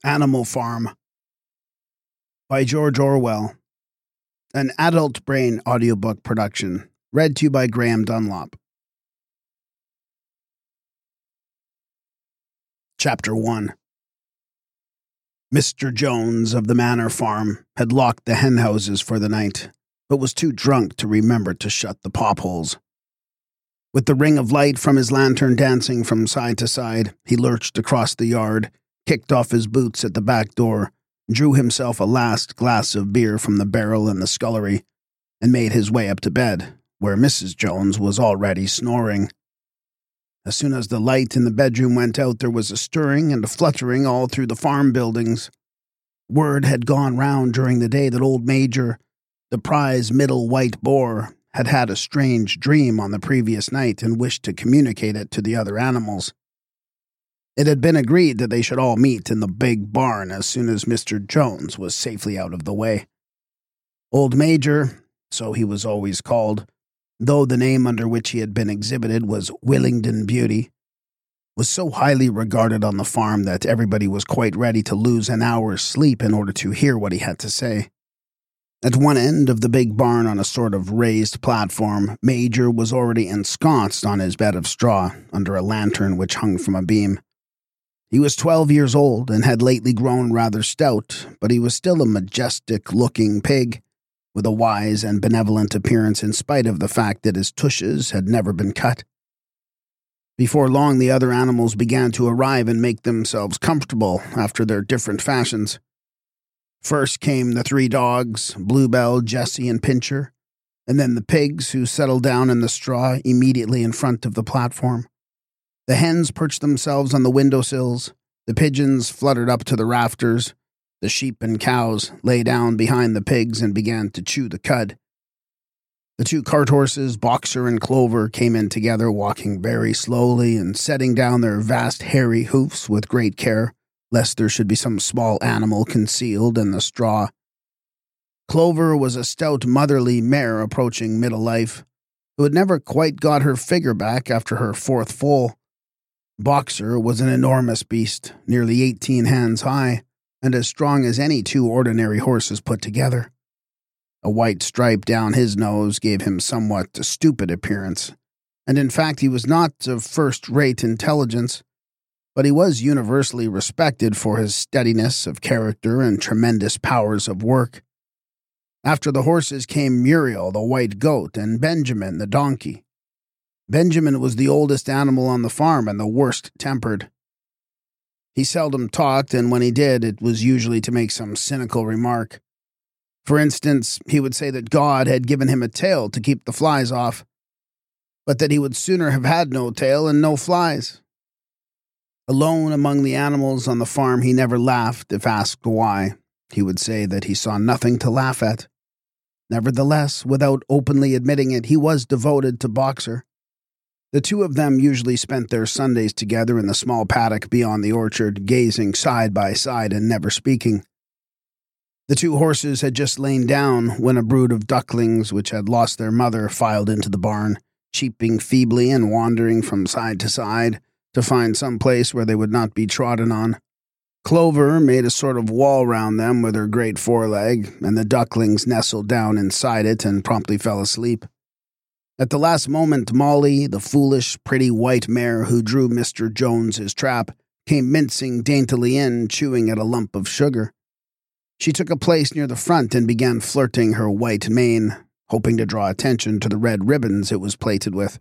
Animal Farm by George Orwell. An Adult Brain audiobook production. Read to you by Graham Dunlop. Chapter 1. Mr. Jones of the Manor Farm had locked the hen houses for the night, but was too drunk to remember to shut the popholes. With the ring of light from his lantern dancing from side to side, he lurched across the yard, kicked off his boots at the back door, drew himself a last glass of beer from the barrel in the scullery, and made his way up to bed, where Mrs. Jones was already snoring. As soon as the light in the bedroom went out, there was a stirring and a fluttering all through the farm buildings. Word had gone round during the day that old Major, the prize middle white boar, had had a strange dream on the previous night and wished to communicate it to the other animals. It had been agreed that they should all meet in the big barn as soon as Mr. Jones was safely out of the way. Old Major, so he was always called, though the name under which he had been exhibited was Willingdon Beauty, was so highly regarded on the farm that everybody was quite ready to lose an hour's sleep in order to hear what he had to say. At one end of the big barn, on a sort of raised platform, Major was already ensconced on his bed of straw under a lantern which hung from a beam. He was 12 years old and had lately grown rather stout, but he was still a majestic-looking pig, with a wise and benevolent appearance in spite of the fact that his tushes had never been cut. Before long, the other animals began to arrive and make themselves comfortable after their different fashions. First came the 3 dogs, Bluebell, Jessie, and Pincher, and then the pigs, who settled down in the straw immediately in front of the platform. The hens perched themselves on the windowsills, the pigeons fluttered up to the rafters, the sheep and cows lay down behind the pigs and began to chew the cud. The 2 cart horses, Boxer and Clover, came in together, walking very slowly and setting down their vast hairy hoofs with great care, lest there should be some small animal concealed in the straw. Clover was a stout motherly mare approaching middle life, who had never quite got her figure back after her 4th foal. Boxer was an enormous beast, nearly 18 hands high, and as strong as any 2 ordinary horses put together. A white stripe down his nose gave him somewhat a stupid appearance, and in fact he was not of first-rate intelligence, but he was universally respected for his steadiness of character and tremendous powers of work. After the horses came Muriel, the white goat, and Benjamin, the donkey. Benjamin was the oldest animal on the farm and the worst-tempered. He seldom talked, and when he did, it was usually to make some cynical remark. For instance, he would say that God had given him a tail to keep the flies off, but that he would sooner have had no tail and no flies. Alone among the animals on the farm, he never laughed if asked why. He would say that he saw nothing to laugh at. Nevertheless, without openly admitting it, he was devoted to Boxer. The 2 of them usually spent their Sundays together in the small paddock beyond the orchard, gazing side by side and never speaking. The 2 horses had just lain down when a brood of ducklings, which had lost their mother, filed into the barn, cheeping feebly and wandering from side to side to find some place where they would not be trodden on. Clover made a sort of wall round them with her great foreleg, and the ducklings nestled down inside it and promptly fell asleep. At the last moment, Molly, the foolish, pretty white mare who drew Mr. Jones's trap, came mincing daintily in, chewing at a lump of sugar. She took a place near the front and began flirting her white mane, hoping to draw attention to the red ribbons it was plated with.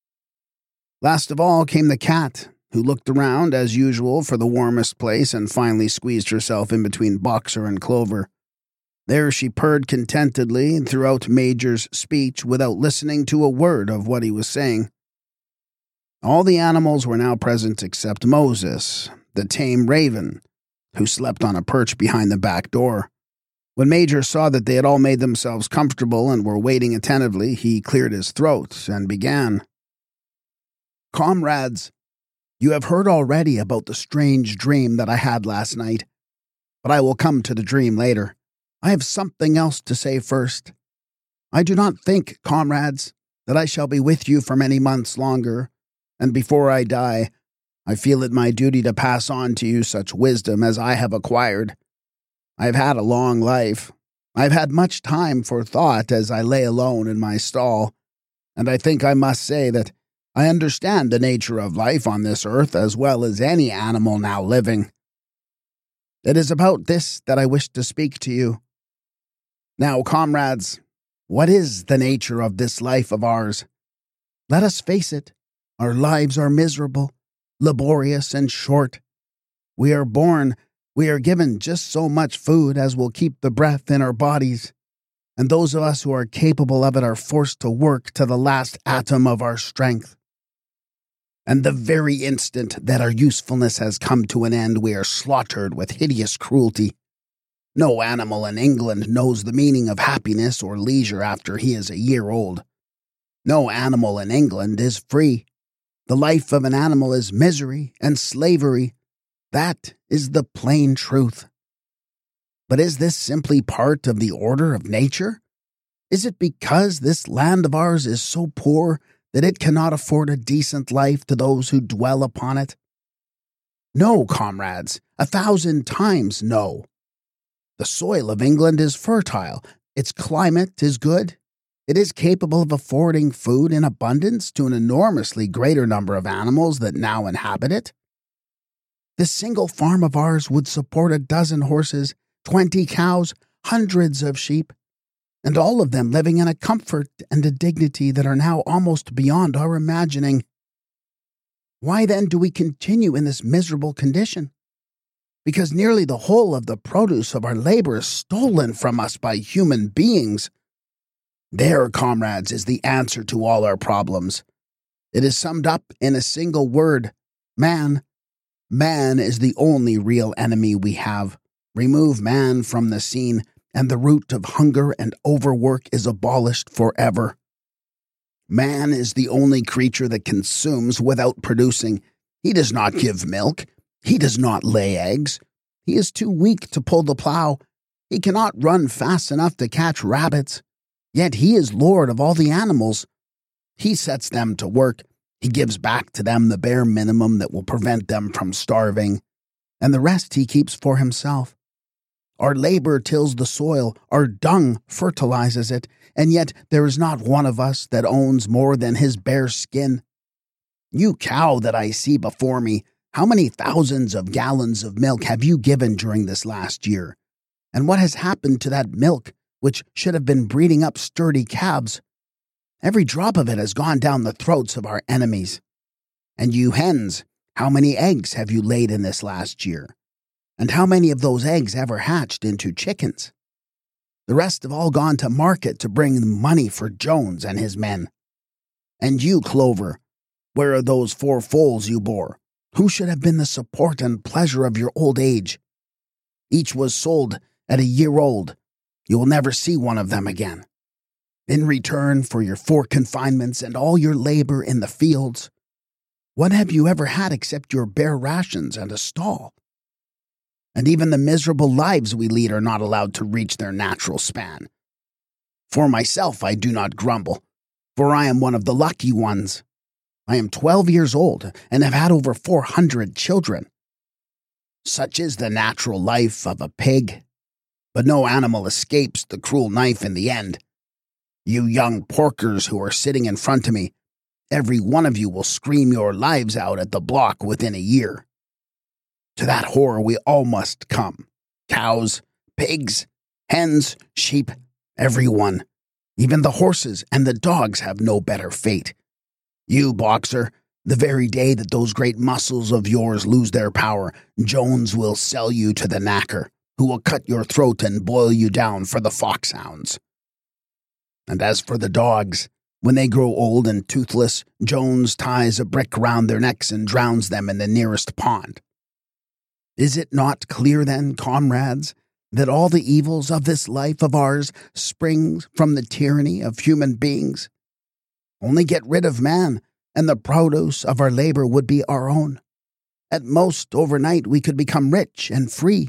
Last of all came the cat, who looked around, as usual, for the warmest place and finally squeezed herself in between Boxer and Clover. There she purred contentedly throughout Major's speech without listening to a word of what he was saying. All the animals were now present except Moses, the tame raven, who slept on a perch behind the back door. When Major saw that they had all made themselves comfortable and were waiting attentively, he cleared his throat and began. "Comrades, you have heard already about the strange dream that I had last night, but I will come to the dream later. I have something else to say first. I do not think, comrades, that I shall be with you for many months longer, and before I die, I feel it my duty to pass on to you such wisdom as I have acquired. I have had a long life. I have had much time for thought as I lay alone in my stall, and I think I must say that I understand the nature of life on this earth as well as any animal now living. It is about this that I wish to speak to you. Now, comrades, what is the nature of this life of ours? Let us face it, our lives are miserable, laborious, and short. We are born, we are given just so much food as will keep the breath in our bodies, and those of us who are capable of it are forced to work to the last atom of our strength. And the very instant that our usefulness has come to an end, we are slaughtered with hideous cruelty. No animal in England knows the meaning of happiness or leisure after he is a year old. No animal in England is free. The life of an animal is misery and slavery. That is the plain truth. But is this simply part of the order of nature? Is it because this land of ours is so poor that it cannot afford a decent life to those who dwell upon it? No, comrades, 1,000 times no. The soil of England is fertile, its climate is good, it is capable of affording food in abundance to an enormously greater number of animals that now inhabit it. This single farm of ours would support 12 horses, 20 cows, hundreds of sheep, and all of them living in a comfort and a dignity that are now almost beyond our imagining. Why then do we continue in this miserable condition? Because nearly the whole of the produce of our labor is stolen from us by human beings. There, comrades, is the answer to all our problems. It is summed up in a single word: man. Man is the only real enemy we have. Remove man from the scene, and the root of hunger and overwork is abolished forever. Man is the only creature that consumes without producing. He does not give milk. He does not lay eggs. He is too weak to pull the plow. He cannot run fast enough to catch rabbits. Yet he is lord of all the animals. He sets them to work. He gives back to them the bare minimum that will prevent them from starving, and the rest he keeps for himself. Our labor tills the soil, our dung fertilizes it, and yet there is not one of us that owns more than his bare skin. You cow that I see before me, how many thousands of gallons of milk have you given during this last year? And what has happened to that milk, which should have been breeding up sturdy calves? Every drop of it has gone down the throats of our enemies. And you hens, how many eggs have you laid in this last year? And how many of those eggs ever hatched into chickens? The rest have all gone to market to bring money for Jones and his men. And you, Clover, where are those 4 foals you bore? Who should have been the support and pleasure of your old age? Each was sold at a year old. You will never see one of them again. In return for your 4 confinements and all your labor in the fields, what have you ever had except your bare rations and a stall? And even the miserable lives we lead are not allowed to reach their natural span. For myself, I do not grumble, for I am one of the lucky ones. I am 12 years old and have had over 400 children. Such is the natural life of a pig, but no animal escapes the cruel knife in the end. You young porkers who are sitting in front of me, every one of you will scream your lives out at the block within a year. To that horror we all must come. Cows, pigs, hens, sheep, every one. Even the horses and the dogs have no better fate. You, Boxer, the very day that those great muscles of yours lose their power, Jones will sell you to the knacker, who will cut your throat and boil you down for the foxhounds. And as for the dogs, when they grow old and toothless, Jones ties a brick round their necks and drowns them in the nearest pond. Is it not clear then, comrades, that all the evils of this life of ours spring from the tyranny of human beings? Only get rid of man, and the produce of our labor would be our own. At most, overnight, we could become rich and free.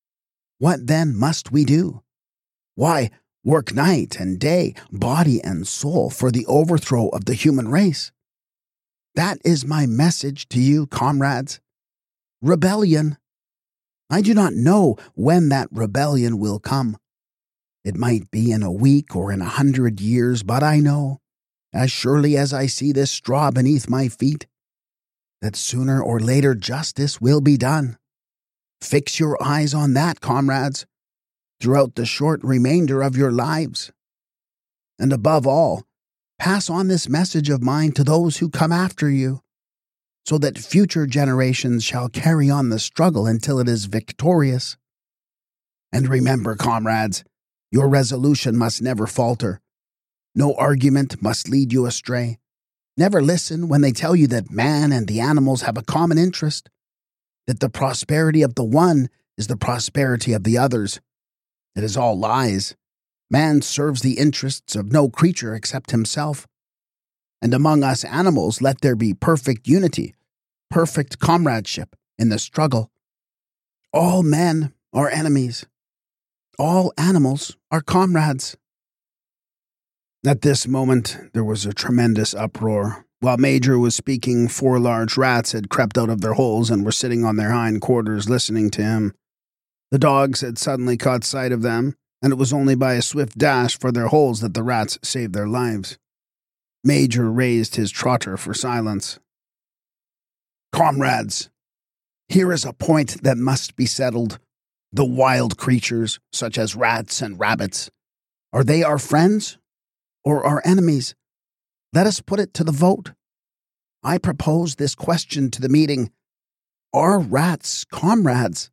What then must we do? Why, work night and day, body and soul, for the overthrow of the human race. That is my message to you, comrades. Rebellion. I do not know when that rebellion will come. It might be in a week or in 100 years, but I know, as surely as I see this straw beneath my feet, that sooner or later justice will be done. Fix your eyes on that, comrades, throughout the short remainder of your lives. And above all, pass on this message of mine to those who come after you, so that future generations shall carry on the struggle until it is victorious. And remember, comrades, your resolution must never falter. No argument must lead you astray. Never listen when they tell you that man and the animals have a common interest, that the prosperity of the one is the prosperity of the others. It is all lies. Man serves the interests of no creature except himself. And among us animals let there be perfect unity, perfect comradeship in the struggle. All men are enemies. All animals are comrades. At this moment, there was a tremendous uproar. While Major was speaking, 4 large rats had crept out of their holes and were sitting on their hind quarters listening to him. The dogs had suddenly caught sight of them, and it was only by a swift dash for their holes that the rats saved their lives. Major raised his trotter for silence. Comrades, here is a point that must be settled. The wild creatures, such as rats and rabbits, are they our friends or our enemies? Let us put it to the vote. I propose this question to the meeting. Are rats comrades?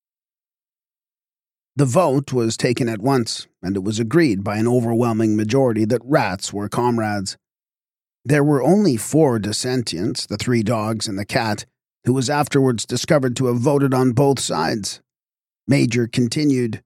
The vote was taken at once, and it was agreed by an overwhelming majority that rats were comrades. There were only 4 dissentients, the 3 dogs and the cat, who was afterwards discovered to have voted on both sides. Major continued,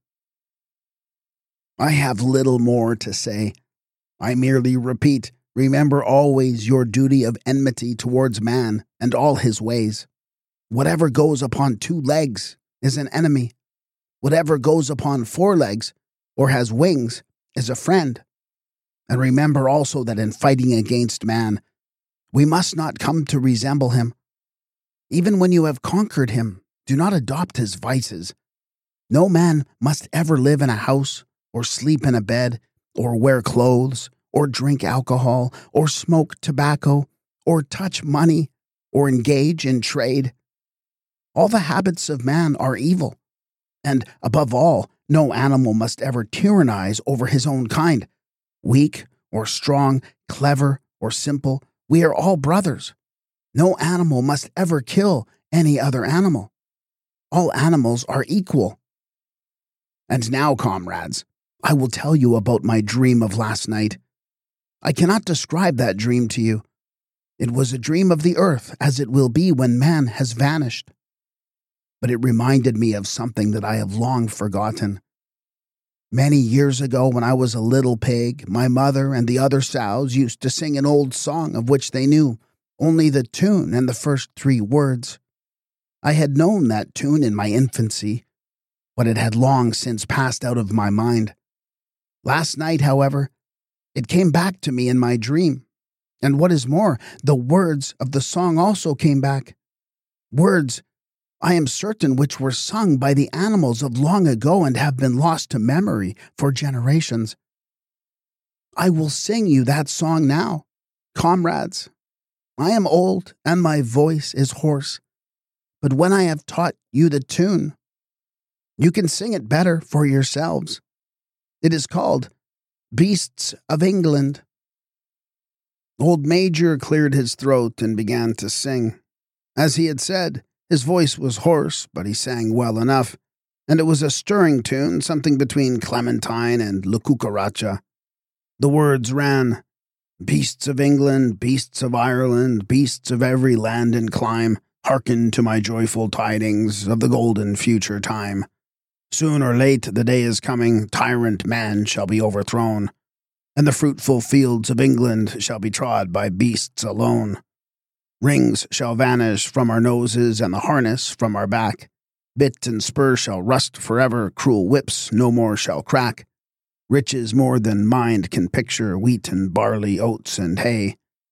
I have little more to say. I merely repeat, remember always your duty of enmity towards man and all his ways. Whatever goes upon 2 legs is an enemy. Whatever goes upon 4 legs or has wings is a friend. And remember also that in fighting against man, we must not come to resemble him. Even when you have conquered him, do not adopt his vices. No man must ever live in a house, or sleep in a bed, or wear clothes, or drink alcohol, or smoke tobacco, or touch money, or engage in trade. All the habits of man are evil. And, above all, no animal must ever tyrannize over his own kind. Weak or strong, clever or simple, we are all brothers. No animal must ever kill any other animal. All animals are equal. And now, comrades, I will tell you about my dream of last night. I cannot describe that dream to you. It was a dream of the earth as it will be when man has vanished. But it reminded me of something that I have long forgotten. Many years ago, when I was a little pig, my mother and the other sows used to sing an old song of which they knew only the tune and the first 3 words. I had known that tune in my infancy, but it had long since passed out of my mind. Last night, however, it came back to me in my dream, and what is more, the words of the song also came back. Words, I am certain, which were sung by the animals of long ago and have been lost to memory for generations. I will sing you that song now, comrades. I am old and my voice is hoarse, but when I have taught you the tune, you can sing it better for yourselves. It is called Beasts of England. Old Major cleared his throat and began to sing. As he had said, his voice was hoarse, but he sang well enough, and it was a stirring tune, something between Clementine and La Cucaracha. The words ran, Beasts of England, beasts of Ireland, beasts of every land and clime, hearken to my joyful tidings of the golden future time. Soon or late the day is coming, tyrant man shall be overthrown, and the fruitful fields of England shall be trod by beasts alone. Rings shall vanish from our noses and the harness from our back. Bit and spur shall rust forever, cruel whips no more shall crack. Riches more than mind can picture, wheat and barley, oats and hay.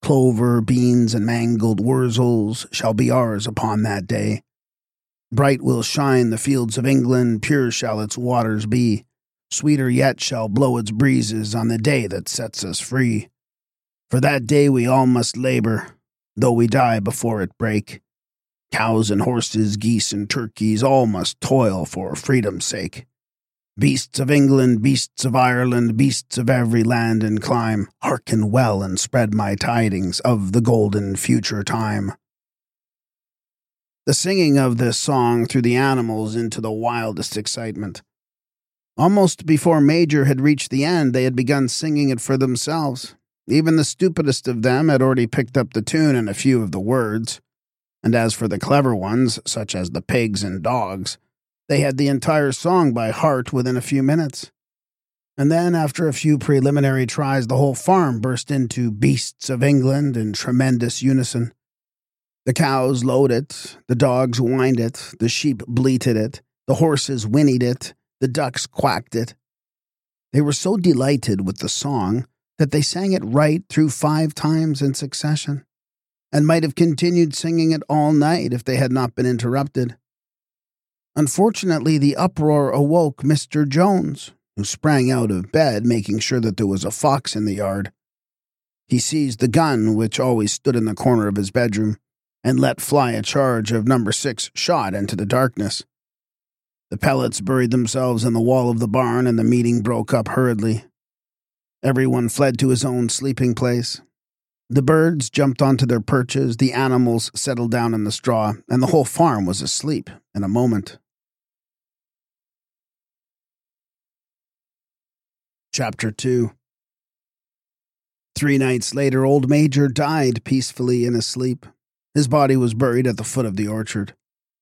Clover, beans, and mangled wurzels shall be ours upon that day. Bright will shine the fields of England, pure shall its waters be. Sweeter yet shall blow its breezes on the day that sets us free. For that day we all must labor, though we die before it break. Cows and horses, geese and turkeys, all must toil for freedom's sake. Beasts of England, beasts of Ireland, beasts of every land and clime, hearken well and spread my tidings of the golden future time. The singing of this song threw the animals into the wildest excitement. Almost before Major had reached the end, they had begun singing it for themselves. Even the stupidest of them had already picked up the tune and a few of the words. And as for the clever ones, such as the pigs and dogs, they had the entire song by heart within a few minutes. And then, after a few preliminary tries, the whole farm burst into Beasts of England in tremendous unison. The cows lowed it, the dogs whined it, the sheep bleated it, the horses whinnied it, the ducks quacked it. They were so delighted with the song that they sang it right through 5 times in succession, and might have continued singing it all night if they had not been interrupted. Unfortunately, the uproar awoke Mr. Jones, who sprang out of bed, making sure that there was a fox in the yard. He seized the gun, which always stood in the corner of his bedroom, and let fly a charge of number 6 shot into the darkness. The pellets buried themselves in the wall of the barn, and the meeting broke up hurriedly. Everyone fled to his own sleeping place. The birds jumped onto their perches, the animals settled down in the straw, and the whole farm was asleep in a moment. Chapter 2. 3 nights later, old Major died peacefully in his sleep. His body was buried at the foot of the orchard.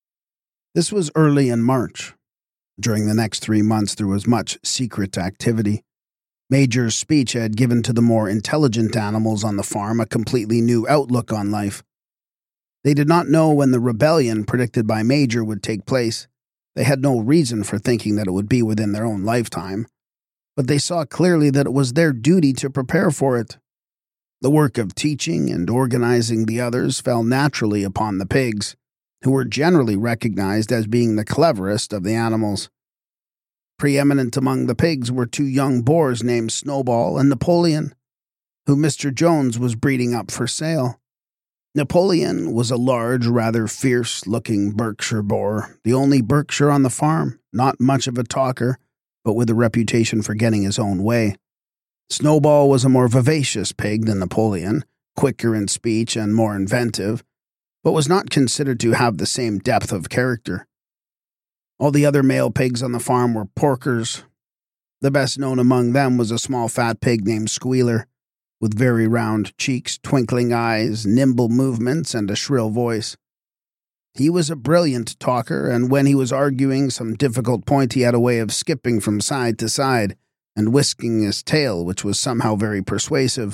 This was early in March. During the next 3 months, there was much secret activity. Major's speech had given to the more intelligent animals on the farm a completely new outlook on life. They did not know when the rebellion predicted by Major would take place. They had no reason for thinking that it would be within their own lifetime, but they saw clearly that it was their duty to prepare for it. The work of teaching and organizing the others fell naturally upon the pigs, who were generally recognized as being the cleverest of the animals. Preeminent among the pigs were 2 young boars named Snowball and Napoleon, who Mr. Jones was breeding up for sale. Napoleon was a large, rather fierce-looking Berkshire boar, the only Berkshire on the farm, not much of a talker, but with a reputation for getting his own way. Snowball was a more vivacious pig than Napoleon, quicker in speech and more inventive, but was not considered to have the same depth of character. All the other male pigs on the farm were porkers. The best known among them was a small fat pig named Squealer, with very round cheeks, twinkling eyes, nimble movements, and a shrill voice. He was a brilliant talker, and when he was arguing some difficult point, he had a way of skipping from side to side and whisking his tail, which was somehow very persuasive.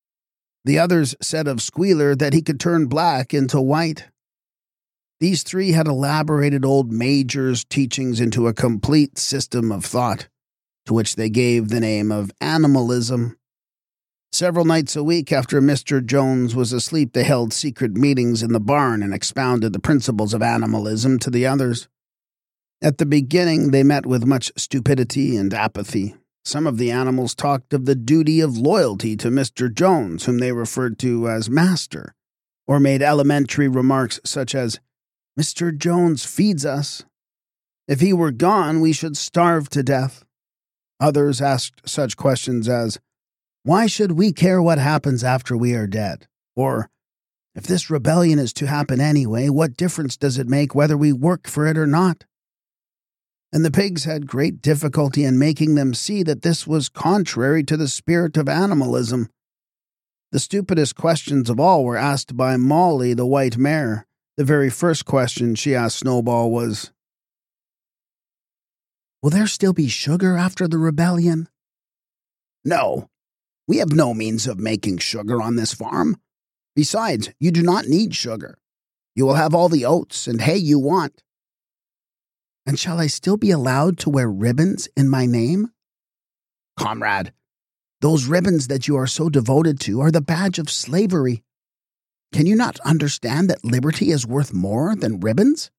The others said of Squealer that he could turn black into white. These 3 had elaborated old Major's teachings into a complete system of thought, to which they gave the name of animalism. Several nights a week after Mr. Jones was asleep, they held secret meetings in the barn and expounded the principles of animalism to the others. At the beginning, they met with much stupidity and apathy. Some of the animals talked of the duty of loyalty to Mr. Jones, whom they referred to as Master, or made elementary remarks such as, "Mr. Jones feeds us. If he were gone, we should starve to death." Others asked such questions as, "Why should we care what happens after we are dead?" Or, "If this rebellion is to happen anyway, what difference does it make whether we work for it or not?" And the pigs had great difficulty in making them see that this was contrary to the spirit of animalism. The stupidest questions of all were asked by Molly, the white mare. The very first question she asked Snowball was, "Will there still be sugar after the rebellion?" "No. We have no means of making sugar on this farm. Besides, you do not need sugar. You will have all the oats and hay you want." "And shall I still be allowed to wear ribbons in my name?" "Comrade, Those ribbons that you are so devoted to are the badge of slavery. Can you not understand that liberty is worth more than ribbons?"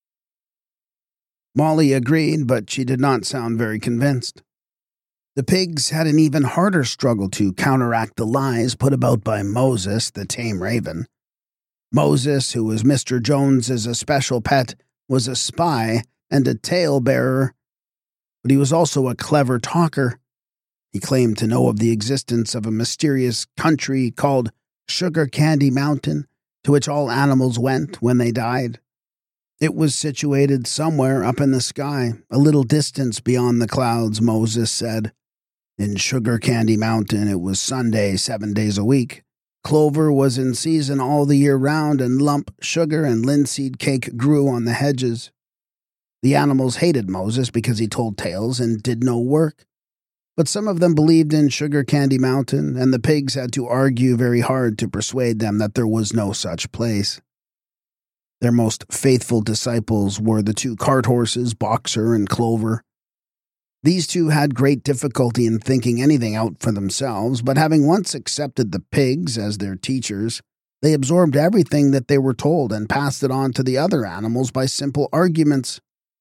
Molly agreed, but she did not sound very convinced. The pigs had an even harder struggle to counteract the lies put about by Moses, the tame raven. Moses, who was Mr. Jones's special pet, was a spy and a tale-bearer, but he was also a clever talker. He claimed to know of the existence of a mysterious country called Sugar Candy Mountain, to which all animals went when they died. It was situated somewhere up in the sky, a little distance beyond the clouds, Moses said. In Sugar Candy Mountain, it was Sunday 7 days a week. Clover was in season all the year round, and lump sugar and linseed cake grew on the hedges. The animals hated Moses because he told tales and did no work. But some of them believed in Sugar Candy Mountain, and the pigs had to argue very hard to persuade them that there was no such place. Their most faithful disciples were the two cart horses, Boxer and Clover. These two had great difficulty in thinking anything out for themselves, but having once accepted the pigs as their teachers, they absorbed everything that they were told and passed it on to the other animals by simple arguments.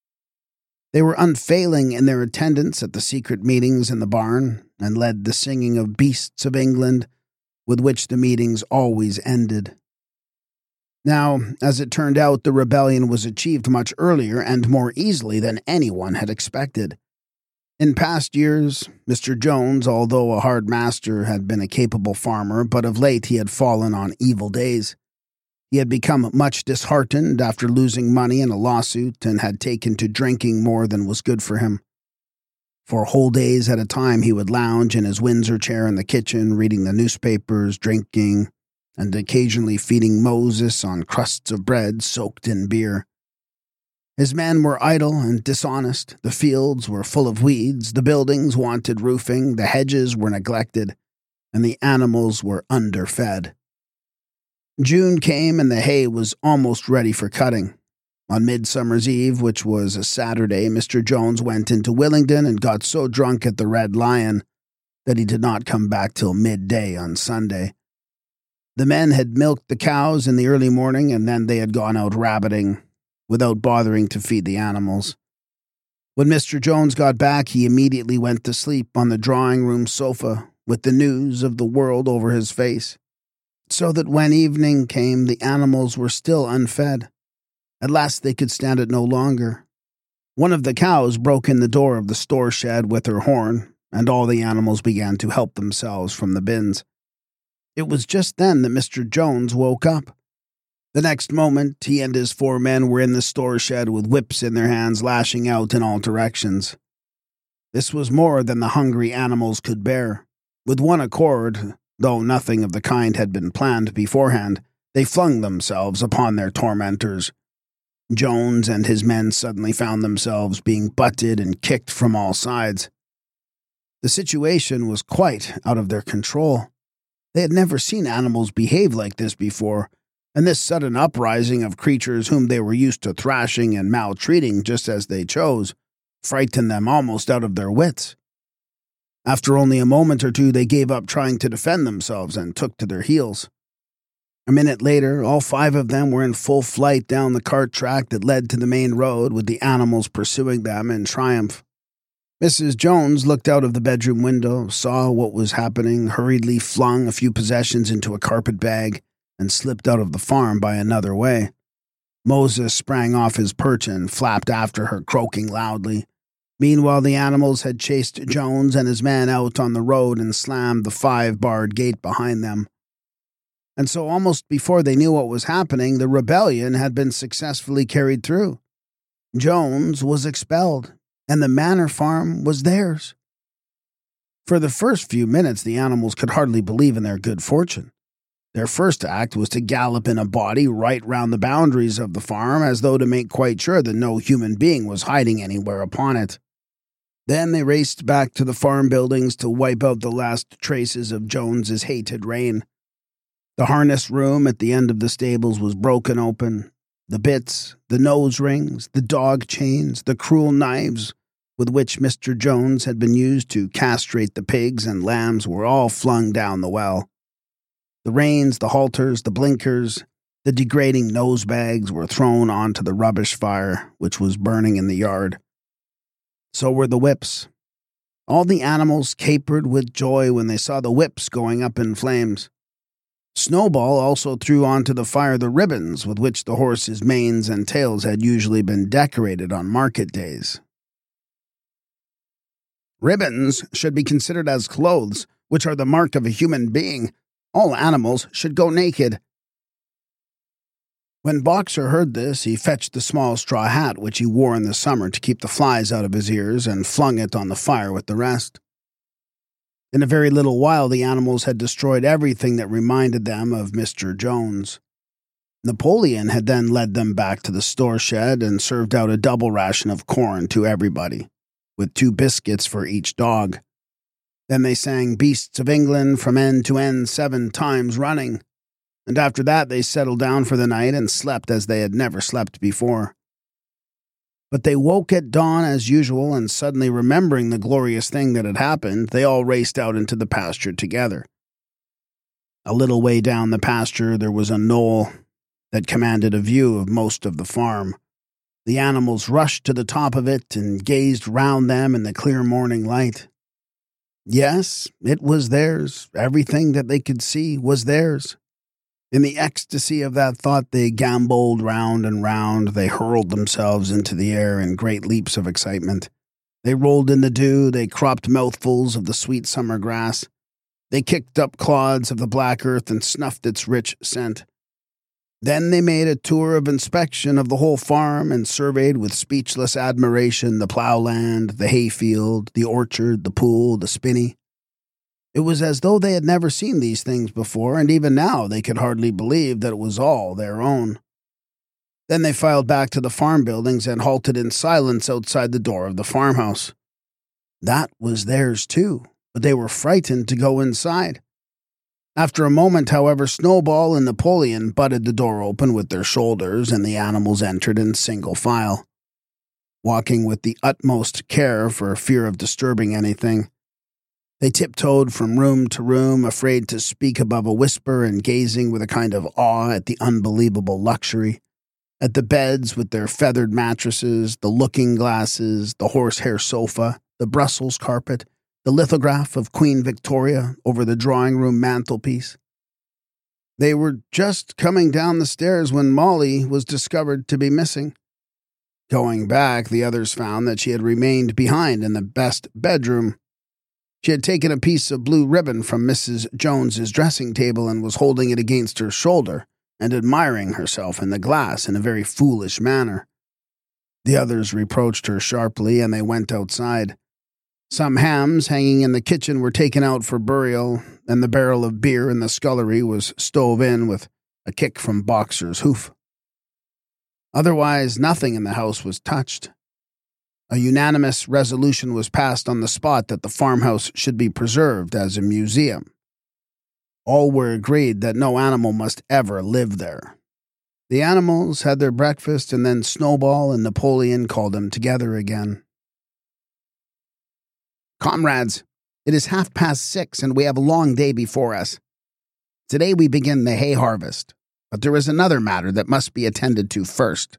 They were unfailing in their attendance at the secret meetings in the barn, and led the singing of Beasts of England, with which the meetings always ended. Now, as it turned out, the rebellion was achieved much earlier and more easily than anyone had expected. In past years, Mr. Jones, although a hard master, had been a capable farmer, but of late he had fallen on evil days. He had become much disheartened after losing money in a lawsuit and had taken to drinking more than was good for him. For whole days at a time he would lounge in his Windsor chair in the kitchen, reading the newspapers, drinking, and occasionally feeding Moses on crusts of bread soaked in beer. His men were idle and dishonest, the fields were full of weeds, the buildings wanted roofing, the hedges were neglected, and the animals were underfed. June came and the hay was almost ready for cutting. On Midsummer's Eve, which was a Saturday, Mr. Jones went into Willingdon and got so drunk at the Red Lion that he did not come back till midday on Sunday. The men had milked the cows in the early morning, and then they had gone out rabbiting, without bothering to feed the animals. When Mr. Jones got back, he immediately went to sleep on the drawing-room sofa, with the news of the world over his face, so that when evening came, the animals were still unfed. At last they could stand it no longer. One of the cows broke in the door of the store shed with her horn, and all the animals began to help themselves from the bins. It was just then that Mr. Jones woke up. The next moment, he and his 4 men were in the store shed with whips in their hands, lashing out in all directions. This was more than the hungry animals could bear. With one accord, though nothing of the kind had been planned beforehand, they flung themselves upon their tormentors. Jones and his men suddenly found themselves being butted and kicked from all sides. The situation was quite out of their control. They had never seen animals behave like this before, and this sudden uprising of creatures whom they were used to thrashing and maltreating just as they chose frightened them almost out of their wits. After only a moment or two, they gave up trying to defend themselves and took to their heels. A minute later, all 5 of them were in full flight down the cart track that led to the main road, with the animals pursuing them in triumph. Mrs. Jones looked out of the bedroom window, saw what was happening, hurriedly flung a few possessions into a carpet bag, and slipped out of the farm by another way. Moses sprang off his perch and flapped after her, croaking loudly. Meanwhile, the animals had chased Jones and his men out on the road and slammed the 5-barred gate behind them. And so almost before they knew what was happening, the rebellion had been successfully carried through. Jones was expelled, and the manor farm was theirs. For the first few minutes, the animals could hardly believe in their good fortune. Their first act was to gallop in a body right round the boundaries of the farm, as though to make quite sure that no human being was hiding anywhere upon it. Then they raced back to the farm buildings to wipe out the last traces of Jones's hated reign. The harness room at the end of the stables was broken open. The bits, the nose rings, the dog chains, the cruel knives with which Mr. Jones had been used to castrate the pigs and lambs were all flung down the well. The reins, the halters, the blinkers, the degrading nose bags were thrown onto the rubbish fire, which was burning in the yard. So were the whips. All the animals capered with joy when they saw the whips going up in flames. Snowball also threw onto the fire the ribbons with which the horses' manes and tails had usually been decorated on market days. Ribbons should be considered as clothes, which are the mark of a human being. All animals should go naked. When Boxer heard this, he fetched the small straw hat which he wore in the summer to keep the flies out of his ears and flung it on the fire with the rest. In a very little while, the animals had destroyed everything that reminded them of Mr. Jones. Napoleon had then led them back to the store shed and served out a double ration of corn to everybody, with 2 biscuits for each dog. Then they sang Beasts of England from end to end 7 times running, and after that they settled down for the night and slept as they had never slept before. But they woke at dawn as usual, and suddenly remembering the glorious thing that had happened, they all raced out into the pasture together. A little way down the pasture there was a knoll that commanded a view of most of the farm. The animals rushed to the top of it and gazed round them in the clear morning light. Yes, it was theirs. Everything that they could see was theirs. In the ecstasy of that thought, they gamboled round and round. They hurled themselves into the air in great leaps of excitement. They rolled in the dew. They cropped mouthfuls of the sweet summer grass. They kicked up clods of the black earth and snuffed its rich scent. Then they made a tour of inspection of the whole farm and surveyed with speechless admiration the ploughland, the hayfield, the orchard, the pool, the spinney. It was as though they had never seen these things before, and even now they could hardly believe that it was all their own. Then they filed back to the farm buildings and halted in silence outside the door of the farmhouse. That was theirs too, but they were frightened to go inside. After a moment, however, Snowball and Napoleon butted the door open with their shoulders, and the animals entered in single file. Walking with the utmost care for fear of disturbing anything, they tiptoed from room to room, afraid to speak above a whisper and gazing with a kind of awe at the unbelievable luxury, at the beds with their feathered mattresses, the looking-glasses, the horsehair sofa, the Brussels carpet, the lithograph of Queen Victoria over the drawing-room mantelpiece. They were just coming down the stairs when Molly was discovered to be missing. Going back, the others found that she had remained behind in the best bedroom. She had taken a piece of blue ribbon from Mrs. Jones's dressing table and was holding it against her shoulder and admiring herself in the glass in a very foolish manner. The others reproached her sharply, and they went outside. Some hams hanging in the kitchen were taken out for burial, and the barrel of beer in the scullery was stove in with a kick from Boxer's hoof. Otherwise, nothing in the house was touched. A unanimous resolution was passed on the spot that the farmhouse should be preserved as a museum. All were agreed that no animal must ever live there. The animals had their breakfast, and then Snowball and Napoleon called them together again. "Comrades, it is 6:30, and we have a long day before us. Today we begin the hay harvest, but there is another matter that must be attended to first."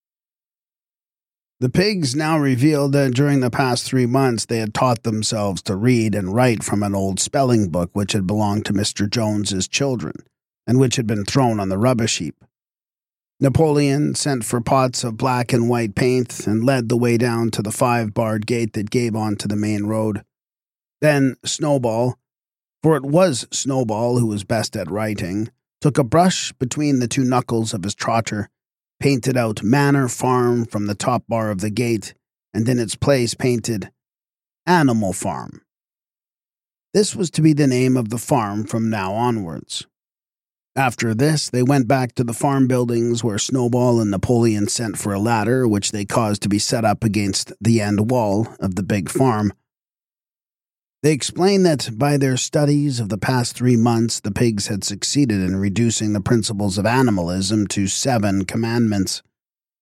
The pigs now revealed that during the past 3 months they had taught themselves to read and write from an old spelling book which had belonged to Mr. Jones's children, and which had been thrown on the rubbish heap. Napoleon sent for pots of black and white paint and led the way down to the 5-barred gate that gave onto the main road. Then Snowball, for it was Snowball who was best at writing, took a brush between the 2 knuckles of his trotter, painted out Manor Farm from the top bar of the gate, and in its place painted Animal Farm. This was to be the name of the farm from now onwards. After this, they went back to the farm buildings where Snowball and Napoleon sent for a ladder, which they caused to be set up against the end wall of the big farm. They explained that by their studies of the past 3 months, the pigs had succeeded in reducing the principles of animalism to 7 commandments.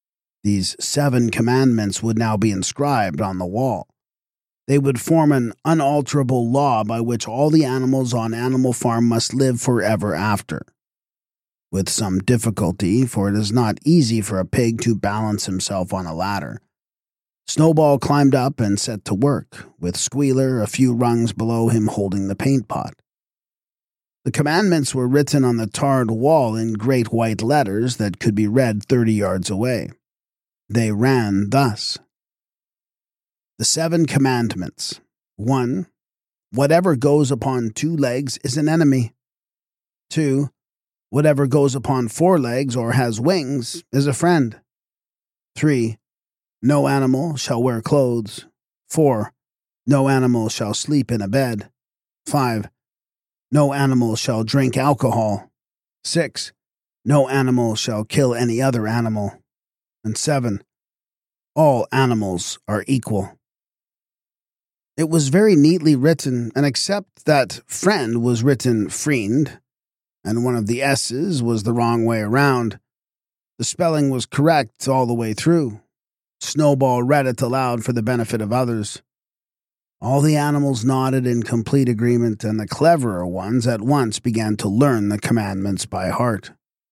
These 7 commandments would now be inscribed on the wall. They would form an unalterable law by which all the animals on Animal Farm must live forever after. With some difficulty, for it is not easy for a pig to balance himself on a ladder, Snowball climbed up and set to work, with Squealer a few rungs below him holding the paint pot. The commandments were written on the tarred wall in great white letters that could be read 30 yards away. They ran thus. The 7 commandments. 1. Whatever goes upon 2 legs is an enemy. 2. Whatever goes upon 4 legs or has wings is a friend. 3. No animal shall wear clothes. 4. No animal shall sleep in a bed. 5. No animal shall drink alcohol. 6. No animal shall kill any other animal. And 7. All animals are equal. It was very neatly written, and except that friend was written friend, and one of the S's was the wrong way around, the spelling was correct all the way through. Snowball read it aloud for the benefit of others. All the animals nodded in complete agreement, and the cleverer ones at once began to learn the commandments by heart.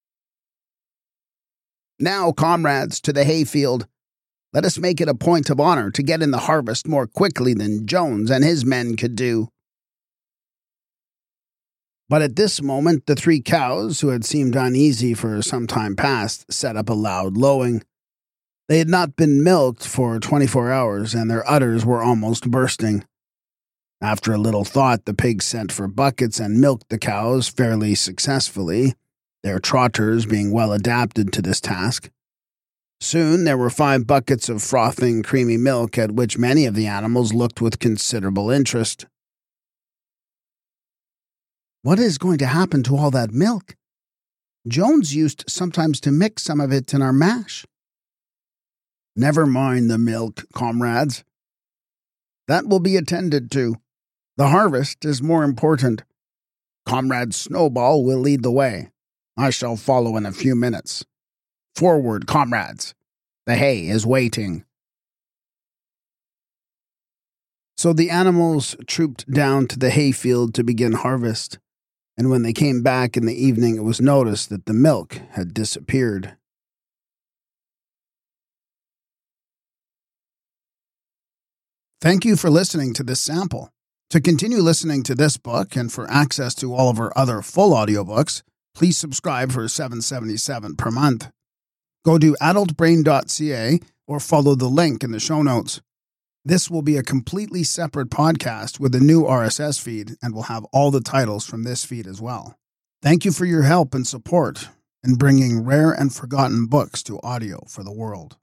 Now, comrades, to the hayfield. Let us make it a point of honor to get in the harvest more quickly than Jones and his men could do. But at this moment, the 3 cows, who had seemed uneasy for some time past, set up a loud lowing. They had not been milked for 24 hours, and their udders were almost bursting. After a little thought, the pigs sent for buckets and milked the cows fairly successfully, their trotters being well adapted to this task. Soon there were 5 buckets of frothing, creamy milk, at which many of the animals looked with considerable interest. What is going to happen to all that milk? Jones used sometimes to mix some of it in our mash. Never mind the milk, comrades. That will be attended to. The harvest is more important. Comrade Snowball will lead the way. I shall follow in a few minutes. Forward, comrades. The hay is waiting. So the animals trooped down to the hayfield to begin harvest, and when they came back in the evening, it was noticed that the milk had disappeared. Thank you for listening to this sample. To continue listening to this book and for access to all of our other full audiobooks, please subscribe for $7.77 per month. Go to adultbrain.ca or follow the link in the show notes. This will be a completely separate podcast with a new RSS feed and will have all the titles from this feed as well. Thank you for your help and support in bringing rare and forgotten books to audio for the world.